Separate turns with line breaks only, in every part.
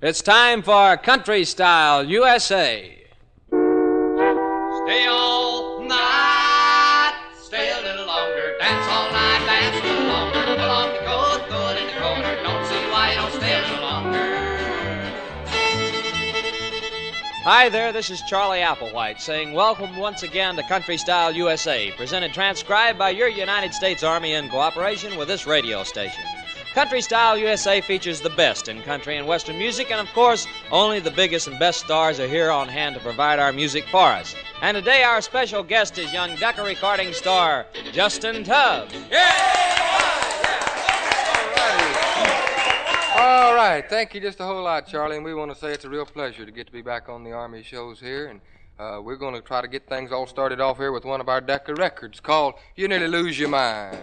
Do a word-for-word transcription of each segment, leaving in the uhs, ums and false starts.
It's time for Country Style U S A.
Stay all night, stay a little longer, dance all night, dance a little longer, pull off the coat, throw it in the corner, don't see why you don't stay a little longer.
Hi there, this is Charlie Applewhite saying welcome once again to Country Style U S A, presented transcribed by your United States Army in cooperation with this radio station. Country Style U S A features the best in country and western music, and of course, only the biggest and best stars are here on hand to provide our music for us. And today our special guest is young Decca recording star Justin Tubbs.
All right, thank you just a whole lot, Charlie, and we want to say it's a real pleasure to get to be back on the Army shows here, and uh, we're going to try to get things all started off here with one of our Decca records called You Nearly Lose Your Mind.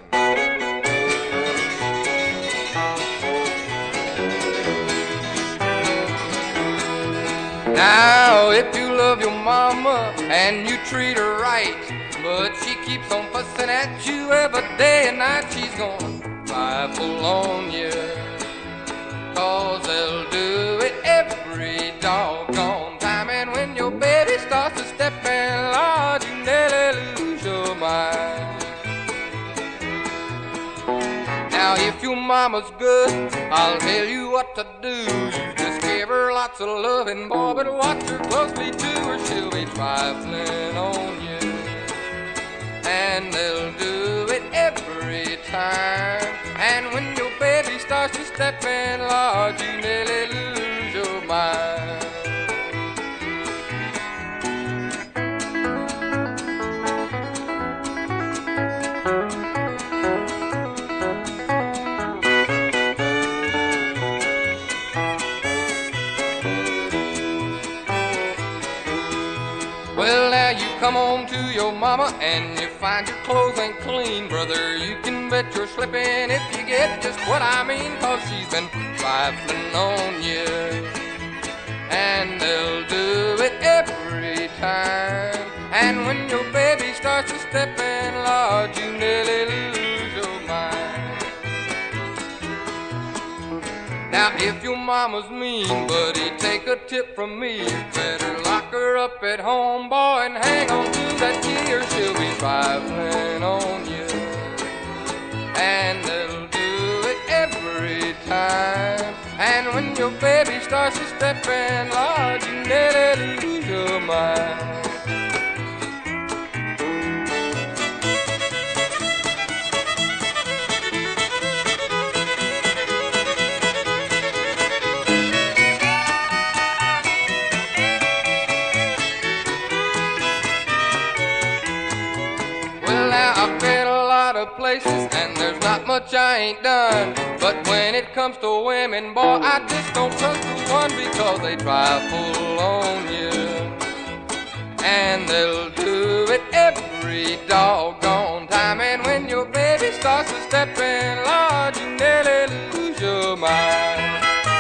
Now, if you love your mama and you treat her right, but she keeps on fussing at you every day and night, she's gonna rifle on you, 'cause they'll do it every doggone time. And when your baby starts to step in, Lord, you nearly lose your mind. Now, if your mama's good, I'll tell you what to do. You just give her lots of loving, boy, but watch her closely too, or she'll be trifling on you. And they'll do it every time. And when your baby starts to step in, Lord, you nearly lose your mind. Well, now you come home to your mama and you find your clothes ain't clean, brother. You can bet you're slipping if you get just what I mean, 'cause she's been trifling on you. And they'll do it every time. And when your baby starts to step in, Lord, you nearly lose your mind. Now, if your mama's mean, buddy, take a tip from me. You better lock her up at home, boy, and hang on to that key, or she'll be trifling on you. And they'll do it every time. And when your baby starts to step in, Lord, you nearly lose your mind. I've been a lot of places and there's not much I ain't done, but when it comes to women, boy, I just don't trust the one, because they trifle on you. And they'll do it every doggone time. And when your baby starts to step in, Lord, you nearly lose your mind.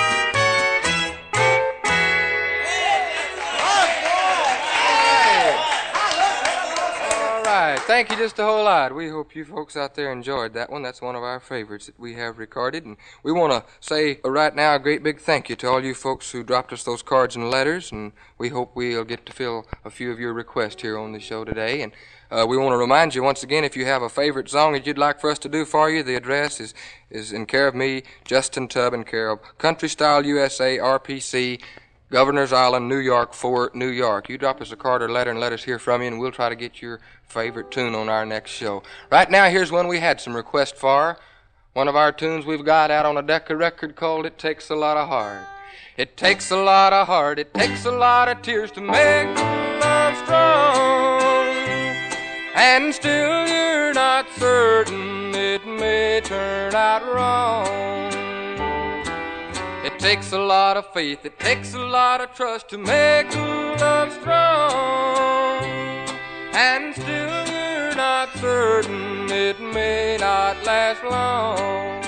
Thank you just a whole lot. We hope you folks out there enjoyed that one. That's one of our favorites that we have recorded. And we want to say right now a great big thank you to all you folks who dropped us those cards and letters. And we hope we'll get to fill a few of your requests here on the show today. And uh, we want to remind you once again, if you have a favorite song that you'd like for us to do for you, the address is, is in care of me, Justin Tubb, in care of Country Style U S A, R P C, Governor's Island, New York, Fort New York. You drop us a card or letter and let us hear from you, and we'll try to get your favorite tune on our next show. Right now, here's one we had some requests for. One of our tunes we've got out on a Decca record called It Takes a Lot of Heart. It takes a lot of heart, it takes a lot of tears to make love strong. And still you're not certain it may turn out wrong. It takes a lot of faith, it takes a lot of trust to make love strong. And still you're not certain it may not last long.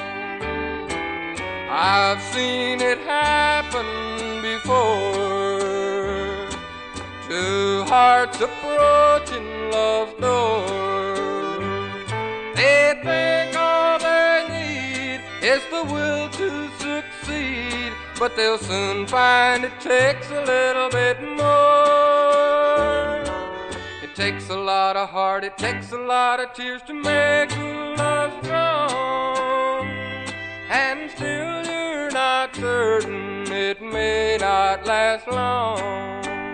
I've seen it happen before. Two hearts approaching love's door. They think all they need is the will to succeed. but they'll soon find it takes a little bit more. It takes a lot of heart, it takes a lot of tears to make love strong. And still you're not certain it may not last long.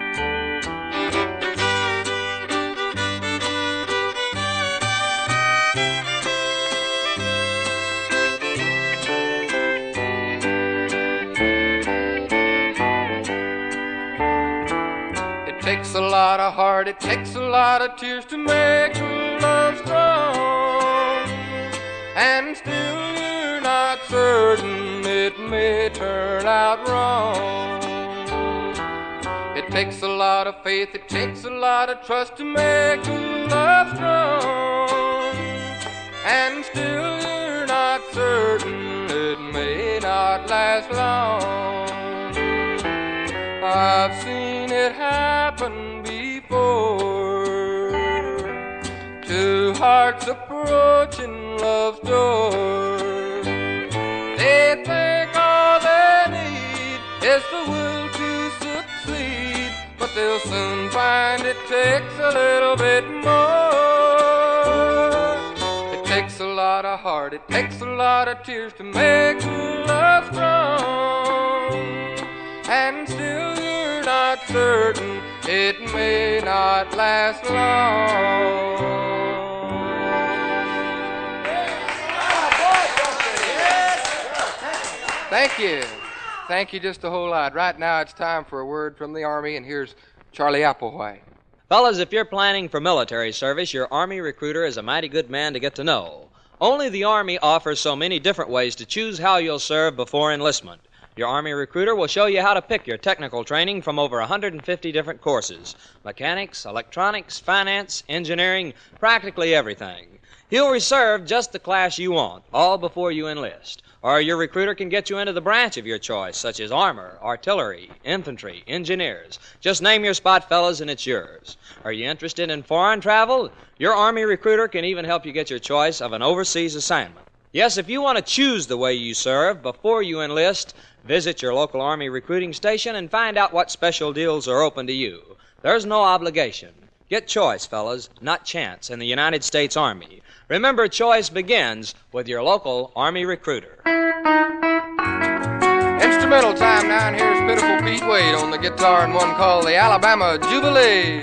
It takes a lot of heart, it takes a lot of tears to make love strong. And still you're not certain it may turn out wrong. It takes a lot of faith, it takes a lot of trust to make love strong. And still you're not certain it may not last long. I've seen it happen before. Two hearts approaching love's door. They think all they need is the will to succeed, but they'll soon find it takes a little bit more. It takes a lot of heart, it takes a lot of tears to make love strong. And still you're not certain it may not last long. Thank you. Thank you just a whole lot. Right now it's time for a word from the Army, and here's Charlie Applewhite.
Fellas, if you're planning for military service, your Army recruiter is a mighty good man to get to know. Only the Army offers so many different ways to choose how you'll serve before enlistment. Your Army recruiter will show you how to pick your technical training from over one hundred fifty different courses. Mechanics, electronics, finance, engineering, practically everything. He'll reserve just the class you want, all before you enlist. Or your recruiter can get you into the branch of your choice, such as armor, artillery, infantry, engineers. Just name your spot, fellas, and it's yours. Are you interested in foreign travel? Your Army recruiter can even help you get your choice of an overseas assignment. Yes, if you want to choose the way you serve before you enlist, visit your local Army recruiting station and find out what special deals are open to you. There's no obligation. Get choice, fellas, not chance, in the United States Army. Remember, choice begins with your local Army recruiter.
Instrumental time now, and here's Pitiful Pete Wade on the guitar in one called the Alabama Jubilee.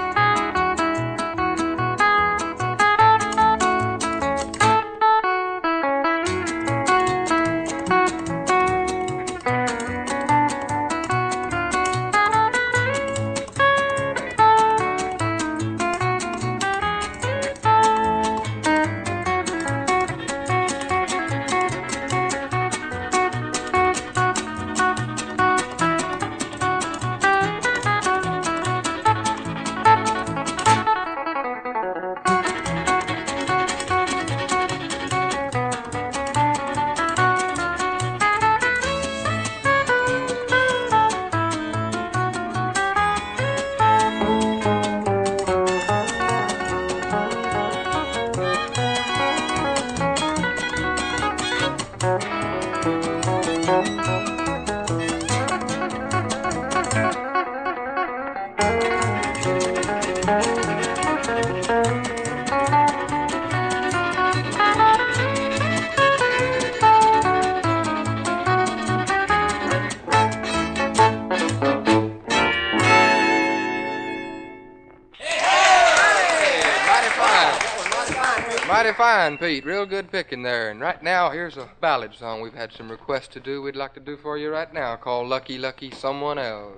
Mighty fine, Pete. Real good picking there. And right now, here's a ballad song we've had some requests to do. We'd like to do for you right now, called Lucky, Lucky Someone Else.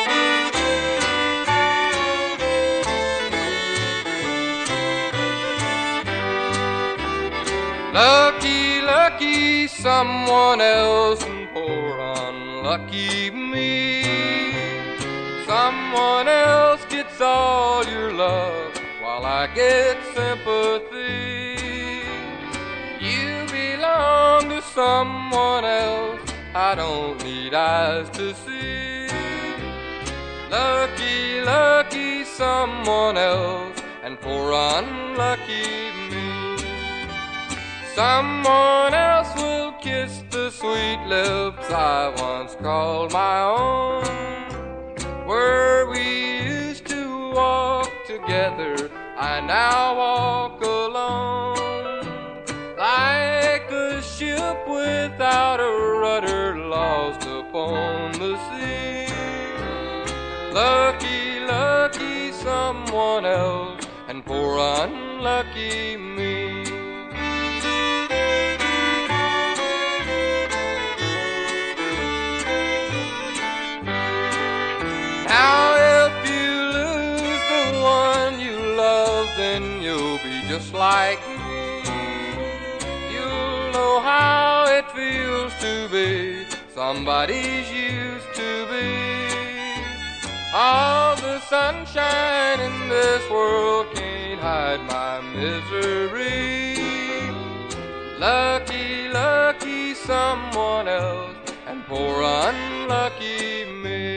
Lucky, lucky someone else, and poor unlucky me. Someone else gets all your love while I get sympathy. You belong to someone else, I don't need eyes to see. Lucky, lucky someone else, and poor unlucky me. Someone else will kiss the sweet lips I once called my own. Where we used to walk together, I now walk alone. Like a ship without a rudder lost upon the sea. Lucky, lucky someone else, and poor unlucky me. Now if you lose the one you love, then you'll be just like me. You'll know how it feels to be somebody's used to be. All the sunshine in this world can't hide my misery. Lucky, lucky someone else, and poor unlucky me.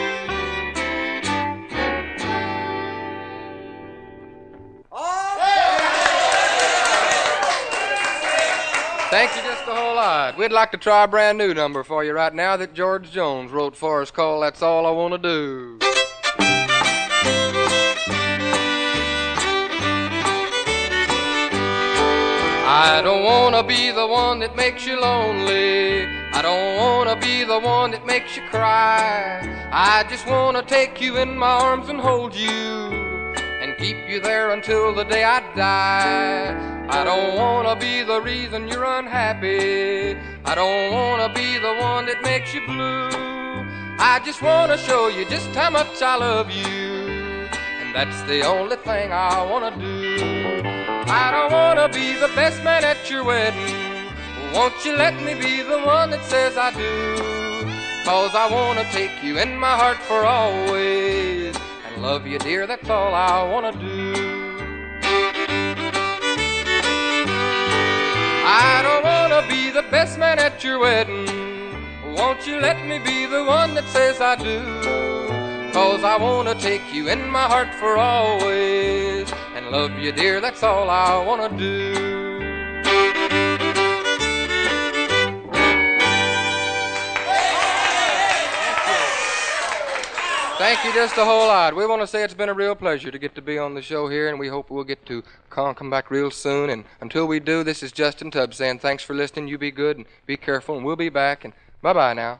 Thank you just a whole lot. We'd like to try a brand new number for you right now that George Jones wrote for us called That's All I Want to Do. I don't want to be the one that makes you lonely. I don't want to be the one that makes you cry. I just want to take you in my arms and hold you and keep you there until the day I die. I don't want to be the reason you're unhappy. I don't want to be the one that makes you blue. I just want to show you just how much I love you, and that's the only thing I want to do. I don't want to be the best man at your wedding. Won't you let me be the one that says I do? 'Cause I want to take you in my heart for always and love you, dear, that's all I want to do. I don't want to be the best man at your wedding. Won't you let me be the one that says I do? 'Cause I want to take you in my heart for always and love you, dear, that's all I want to do. Thank you just a whole lot. We want to say it's been a real pleasure to get to be on the show here, and we hope we'll get to come, come back real soon. And until we do, this is Justin Tubbs saying thanks for listening. You be good and be careful, and we'll be back. And bye-bye now.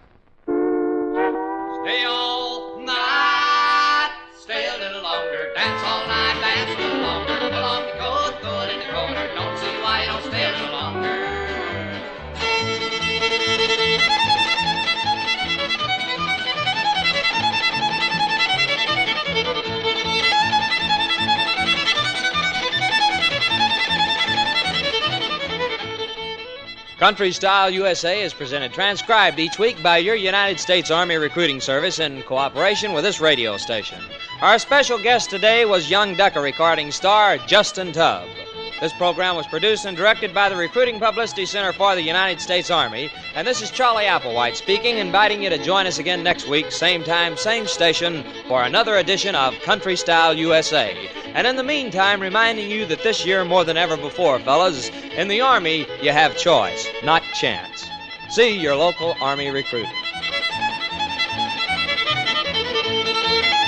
Stay all night, stay a little longer, dance all night, dance a little longer. Pull off your coat, throw it in the corner. Don't see why you don't stay a little longer.
Country Style U S A is presented transcribed each week by your United States Army Recruiting Service in cooperation with this radio station. Our special guest today was young Decca recording star Justin Tubb. This program was produced and directed by the Recruiting Publicity Center for the United States Army, and this is Charlie Applewhite speaking, inviting you to join us again next week, same time, same station, for another edition of Country Style U S A. And in the meantime, reminding you that this year more than ever before, fellas, in the Army, you have choice, not chance. See your local Army recruiter.